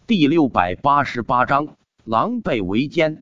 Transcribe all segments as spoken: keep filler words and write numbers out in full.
第六百八十八章狼狈为奸。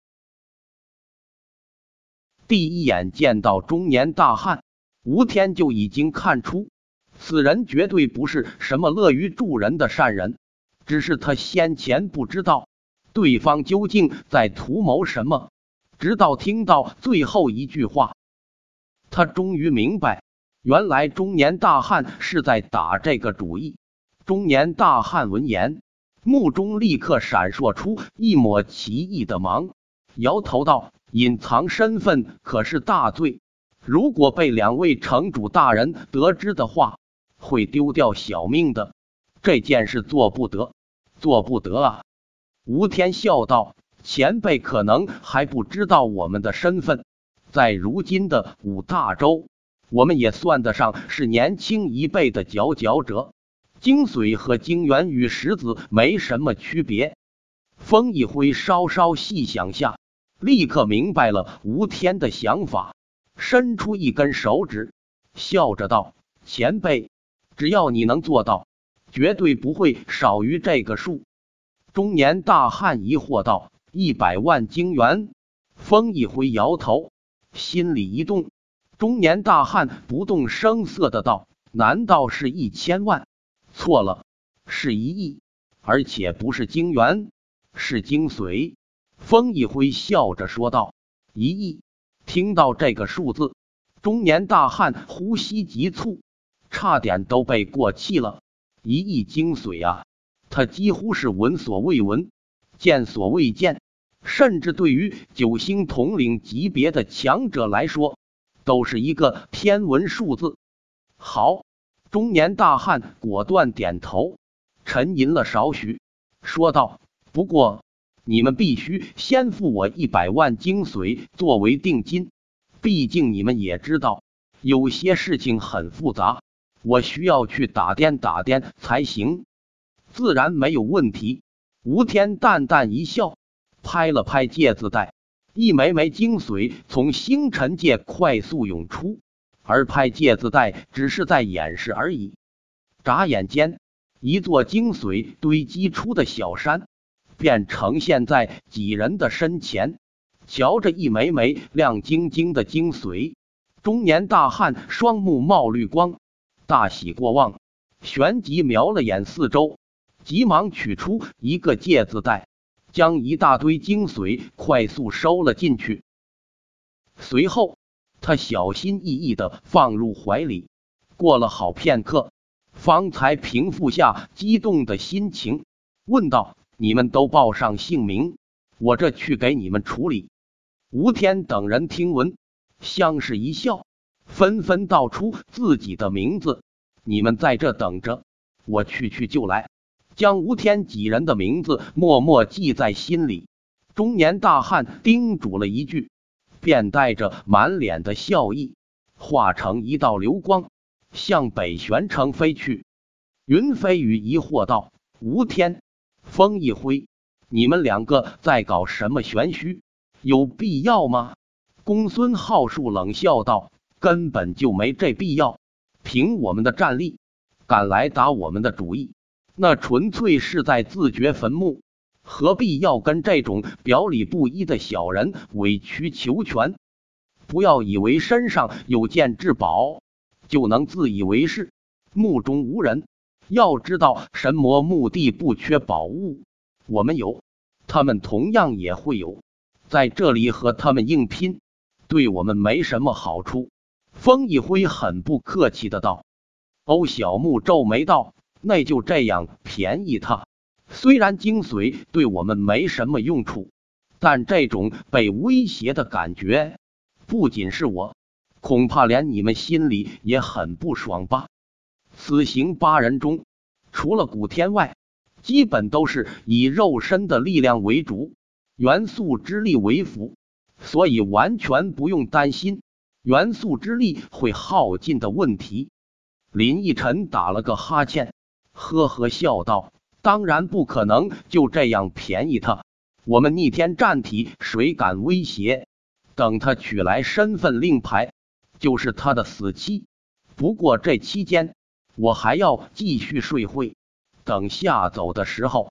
第一眼见到中年大汉，吴天就已经看出此人绝对不是什么乐于助人的善人，只是他先前不知道对方究竟在图谋什么，直到听到最后一句话，他终于明白，原来中年大汉是在打这个主意。中年大汉闻言，目中立刻闪烁出一抹奇异的芒，摇头道：隐藏身份可是大罪，如果被两位城主大人得知的话，会丢掉小命的。这件事做不得，做不得啊！吴天笑道：前辈可能还不知道我们的身份，在如今的五大洲，我们也算得上是年轻一辈的佼佼者。精髓和精元与石子没什么区别。风一挥稍稍细想下，立刻明白了吴天的想法，伸出一根手指，笑着道：前辈，只要你能做到，绝对不会少于这个数。中年大汉疑惑道：一百万精元？风一挥摇头，心里一动。中年大汉不动声色的道：难道是一千万？错了，是一亿，而且不是精元，是精髓。风一挥笑着说道：一亿。听到这个数字，中年大汉呼吸急促，差点都被过气了。一亿精髓啊，他几乎是闻所未闻，见所未见，甚至对于九星统领级别的强者来说，都是一个天文数字。好。中年大汉果断点头，沉吟了少许，说道：不过你们必须先付我一百万精髓作为定金，毕竟你们也知道，有些事情很复杂，我需要去打点打点才行。自然没有问题。吴天淡淡一笑，拍了拍戒指带，一枚枚精髓从星辰界快速涌出，而拍戒指带只是在掩饰而已。眨眼间，一座精髓堆积出的小山便呈现在几人的身前。瞧着一枚枚亮晶晶的精髓，中年大汉双目冒绿光，大喜过望，旋即瞄了眼四周，急忙取出一个戒指带，将一大堆精髓快速收了进去。随后他小心翼翼地放入怀里，过了好片刻，方才平复下激动的心情，问道：你们都报上姓名，我这去给你们处理。吴天等人听闻，相视一笑，纷纷道出自己的名字。你们在这等着，我去去就来。将吴天几人的名字默默记在心里，中年大汉叮嘱了一句，便带着满脸的笑意，化成一道流光，向北玄城飞去。云飞羽疑惑道：吴天，风一挥，你们两个在搞什么玄虚？有必要吗？公孙浩树冷笑道：根本就没这必要，凭我们的战力，敢来打我们的主意，那纯粹是在自掘坟墓，何必要跟这种表里不一的小人委曲求全？不要以为身上有件至宝就能自以为是，目中无人。要知道神魔墓地不缺宝物，我们有，他们同样也会有，在这里和他们硬拼，对我们没什么好处。风一挥很不客气的道。欧小木皱眉道：那就这样便宜他，虽然精髓对我们没什么用处，但这种被威胁的感觉，不仅是我，恐怕连你们心里也很不爽吧。此行八人中，除了古天外，基本都是以肉身的力量为主，元素之力为辅，所以完全不用担心元素之力会耗尽的问题。林奕晨打了个哈欠，呵呵笑道：当然不可能就这样便宜他，我们逆天战体谁敢威胁？等他取来身份令牌，就是他的死期。不过这期间，我还要继续睡会，等下走的时候，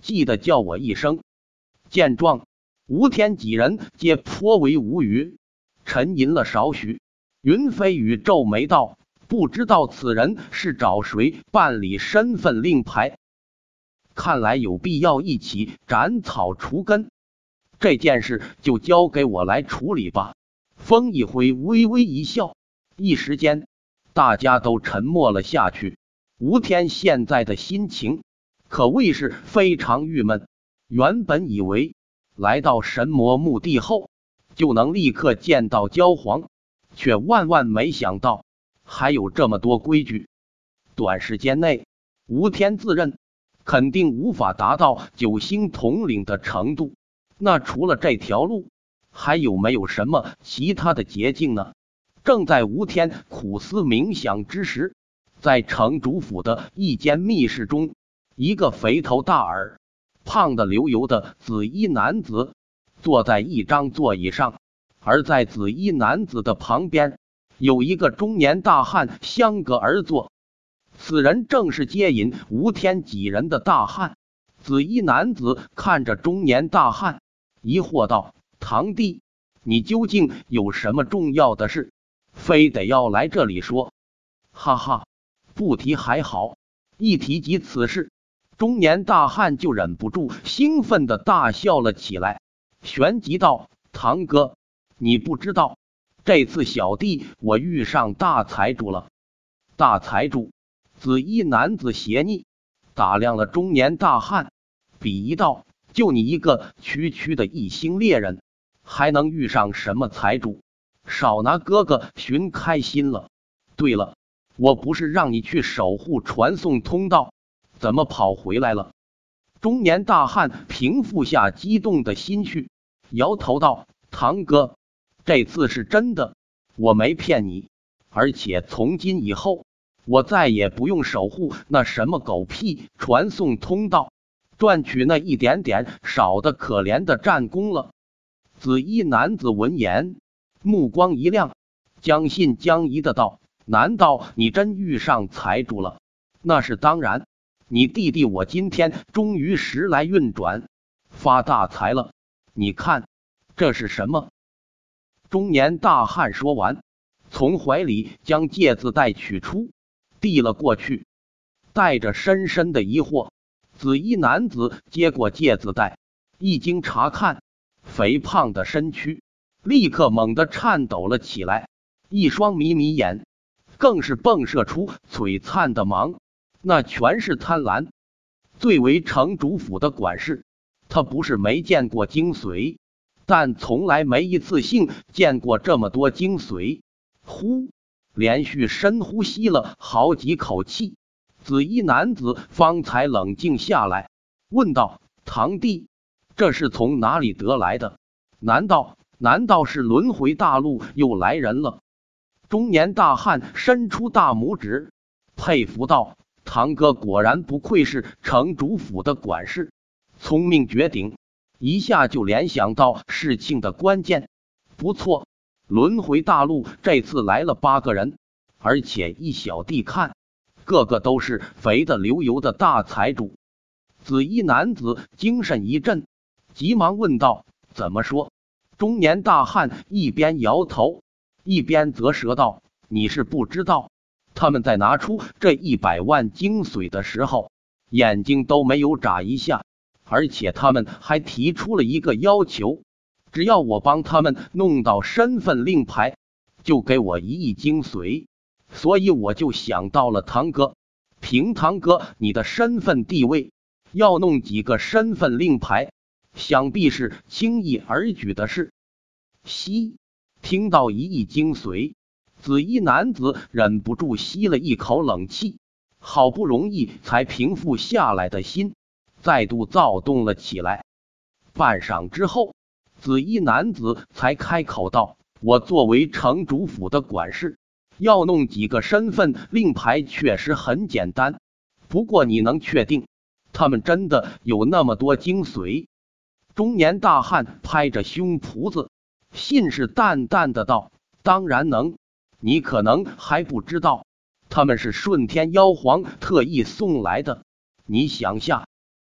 记得叫我一声。见状，吴天几人皆颇为无语，沉吟了少许。云飞宇皱眉道：“不知道此人是找谁办理身份令牌？看来有必要一起斩草除根。这件事就交给我来处理吧。”风一辉微微一笑，一时间大家都沉默了下去。吴天现在的心情可谓是非常郁闷。原本以为来到神魔墓地后就能立刻见到焦皇，却万万没想到还有这么多规矩。短时间内，吴天自认肯定无法达到九星统领的程度。那除了这条路，还有没有什么其他的捷径呢？正在吴天苦思冥想之时，在城主府的一间密室中，一个肥头大耳、胖得流油的紫衣男子坐在一张座椅上，而在紫衣男子的旁边有一个中年大汉相隔而坐。此人正是接引吴天几人的大汉。紫衣男子看着中年大汉，疑惑道：“堂弟，你究竟有什么重要的事，非得要来这里说？”哈哈，不提还好，一提及此事，中年大汉就忍不住兴奋地大笑了起来，旋即道：“堂哥，你不知道，这次小弟我遇上大财主了。”大财主？紫衣男子斜睨打量了中年大汉，鄙夷道：“就你一个区区的一星猎人，还能遇上什么财主？少拿哥哥寻开心了。对了，我不是让你去守护传送通道，怎么跑回来了？”中年大汉平复下激动的心绪，摇头道：“堂哥，这次是真的，我没骗你，而且从今以后我再也不用守护那什么狗屁传送通道，赚取那一点点少的可怜的战功了。”紫衣男子闻言，目光一亮，将信将疑的道：“难道你真遇上财主了？”“那是当然，你弟弟我今天终于时来运转，发大财了。你看，这是什么？”中年大汉说完，从怀里将戒指袋取出，递了过去。带着深深的疑惑，紫衣男子接过戒指袋，一经查看，肥胖的身躯立刻猛地颤抖了起来，一双迷迷眼更是迸射出璀璨的芒，那全是贪婪。最为城主府的管事，他不是没见过精髓，但从来没一次性见过这么多精髓。呼，连续深呼吸了好几口气，紫衣男子方才冷静下来，问道：“堂弟，这是从哪里得来的？难道难道是轮回大陆又来人了？”中年大汉伸出大拇指，佩服道：“堂哥果然不愧是城主府的管事，聪明绝顶，一下就联想到事情的关键。不错，轮回大陆这次来了八个人，而且依小弟看，个个都是肥的流油的大财主。”紫衣男子精神一振，急忙问道：“怎么说？”中年大汉一边摇头，一边啧舌道：“你是不知道，他们在拿出这一百万精髓的时候，眼睛都没有眨一下，而且他们还提出了一个要求，只要我帮他们弄到身份令牌，就给我一亿精髓。所以我就想到了堂哥，凭堂哥你的身份地位，要弄几个身份令牌，想必是轻易而举的事。”吸，听到一亿精髓，紫衣男子忍不住吸了一口冷气，好不容易才平复下来的心再度躁动了起来。半晌之后，紫衣男子才开口道：“我作为城主府的管事，要弄几个身份令牌确实很简单，不过你能确定他们真的有那么多精髓？”中年大汉拍着胸脯子，信誓旦旦的道：“当然能，你可能还不知道，他们是顺天妖皇特意送来的。你想下，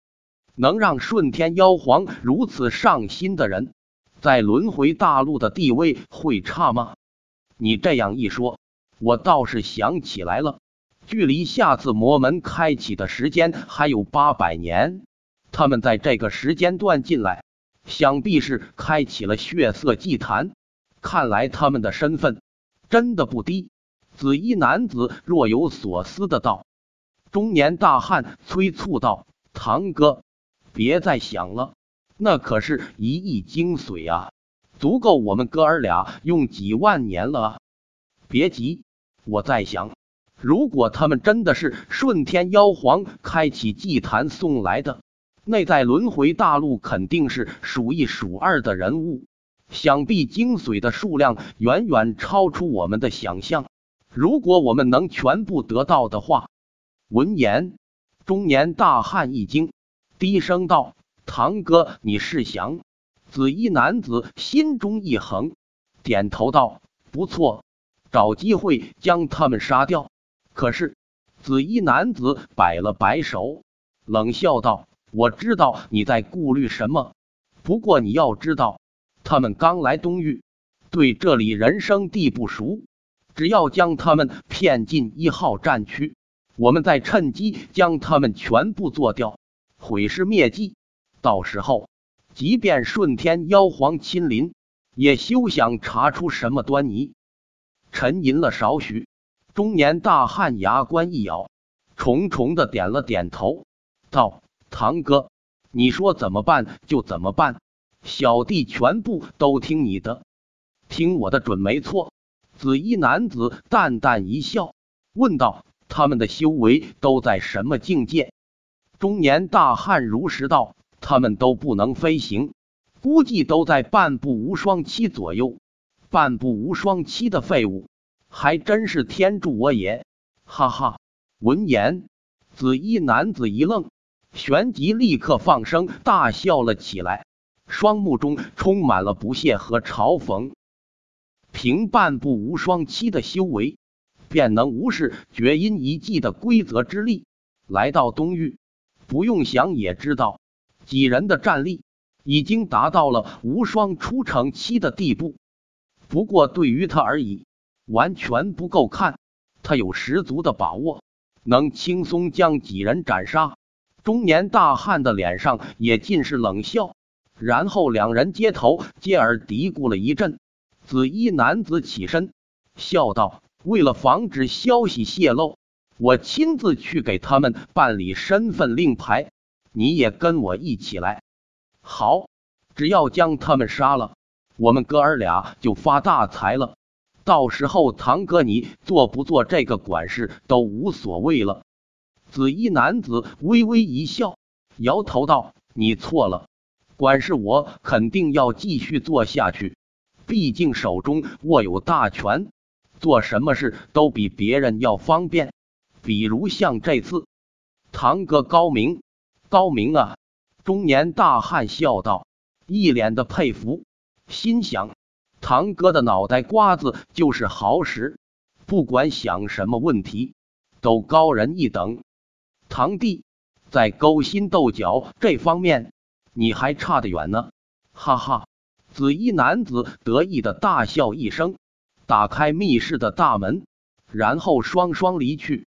能让顺天妖皇如此上心的人，在轮回大陆的地位会差吗？你这样一说，我倒是想起来了，距离下次魔门开启的时间还有八百年，他们在这个时间段进来，想必是开启了血色祭坛。看来他们的身份真的不低。紫衣男子若有所思的道。中年大汉催促道：堂哥，别再想了，那可是一亿精髓啊，足够我们哥儿俩用几万年了啊！别急，我在想，如果他们真的是顺天妖皇开启祭坛送来的，那在轮回大陆肯定是数一数二的人物，想必精髓的数量远远超出我们的想象。如果我们能全部得到的话。闻言，中年大汉一惊，低声道：堂哥，你是想……紫衣男子心中一横，点头道：不错，找机会将他们杀掉。可是紫衣男子摆了摆手，冷笑道：我知道你在顾虑什么，不过你要知道，他们刚来东域，对这里人生地不熟，只要将他们骗进一号战区，我们再趁机将他们全部做掉，毁尸灭迹。到时候，即便顺天妖皇亲临，也休想查出什么端倪。沉吟了少许，中年大汉牙关一咬，重重的点了点头，道：堂哥，你说怎么办就怎么办，小弟全部都听你的。听我的准没错。紫衣男子淡淡一笑，问道：他们的修为都在什么境界？中年大汉如实道：他们都不能飞行，估计都在半步无双期左右。半步无双期的废物，还真是天助我也！哈哈。闻言，紫衣男子一愣，旋即立刻放声大笑了起来，双目中充满了不屑和嘲讽。凭半步无双期的修为，便能无视绝阴一技的规则之力，来到东域，不用想也知道，几人的战力已经达到了无双初成期的地步。不过对于他而已，完全不够看，他有十足的把握，能轻松将几人斩杀。中年大汉的脸上也尽是冷笑，然后两人接头接耳嘀咕了一阵。紫衣男子起身笑道：为了防止消息泄露，我亲自去给他们办理身份令牌，你也跟我一起来。好，只要将他们杀了，我们哥儿俩就发大财了，到时候堂哥你做不做这个管事都无所谓了。紫衣男子微微一笑，摇头道：你错了，管事我肯定要继续做下去，毕竟手中握有大权，做什么事都比别人要方便。比如像这次，堂哥高明，高明啊！中年大汉笑道，一脸的佩服，心想：堂哥的脑袋瓜子就是好使，不管想什么问题，都高人一等。堂弟，在勾心斗角这方面，你还差得远呢！哈哈。紫衣男子得意的大笑一声，打开密室的大门，然后双双离去。